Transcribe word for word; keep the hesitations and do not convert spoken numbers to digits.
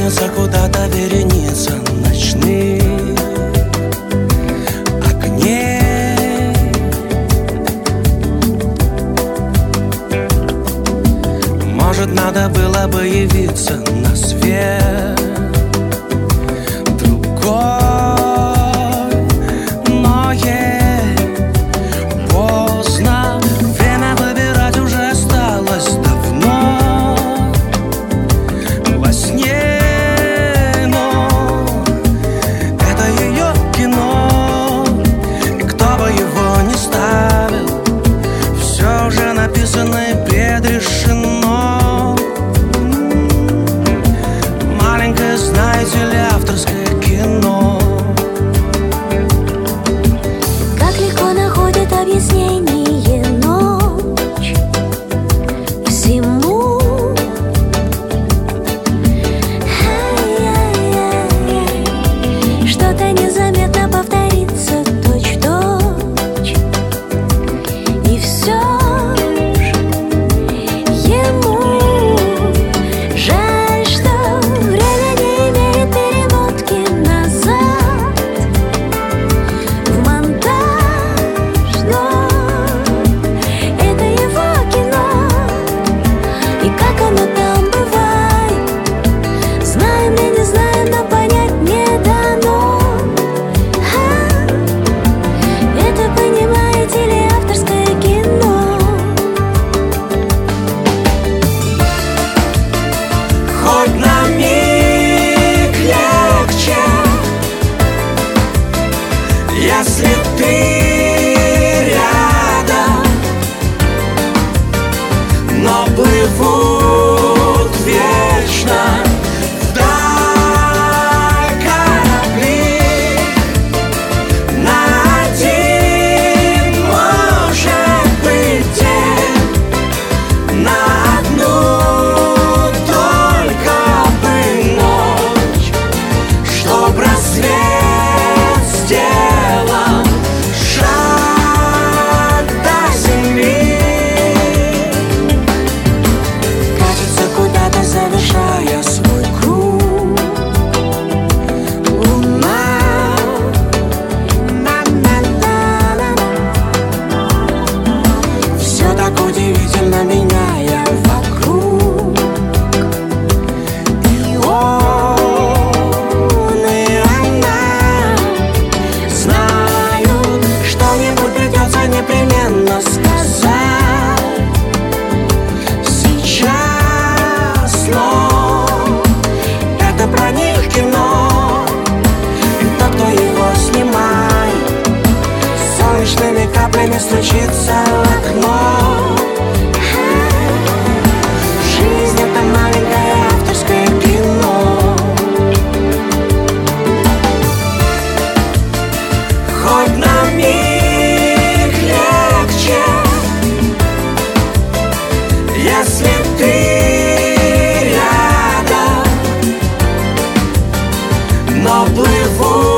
Тянутся куда-то вереница ночных огней. Может, надо было бы явиться на свет другой, но ей поздно. Время выбирать уже осталось давно во сне, но это ее кино, и кто бы его ни ставил, все уже написано и предрешено. Маленькое, знаете ли, авторское кино. Как легко находит объяснение ночь всему. Ай-яй-яй. Что-то незаметно повторится точь-в-точь, и все ж ему жаль, что время не имеет перемотки назад в монтаж, но это его кино. И как оно там бывает, знаем или не знаем, но понять не дано. А, это, понимаете ли, авторское кино. Хоть на миг легче, если ты рядом, но плывут вечно вдаль корабли. На один, может быть, день, на одну только бы ночь, чтоб рассвет сделал шаг до земли. Катится куда-то, завершая свой круг, луна. На-на-на-на-на. Все так удивительно, меняя вокруг. И он, и она знают, что-нибудь придется непременно сказать сейчас, но это про них кино. И тот, кто его снимает, солнечными каплями стучится в окно. Жизнь — это маленькое авторское кино. Хоть на миг легче, если ты рядом, но плыву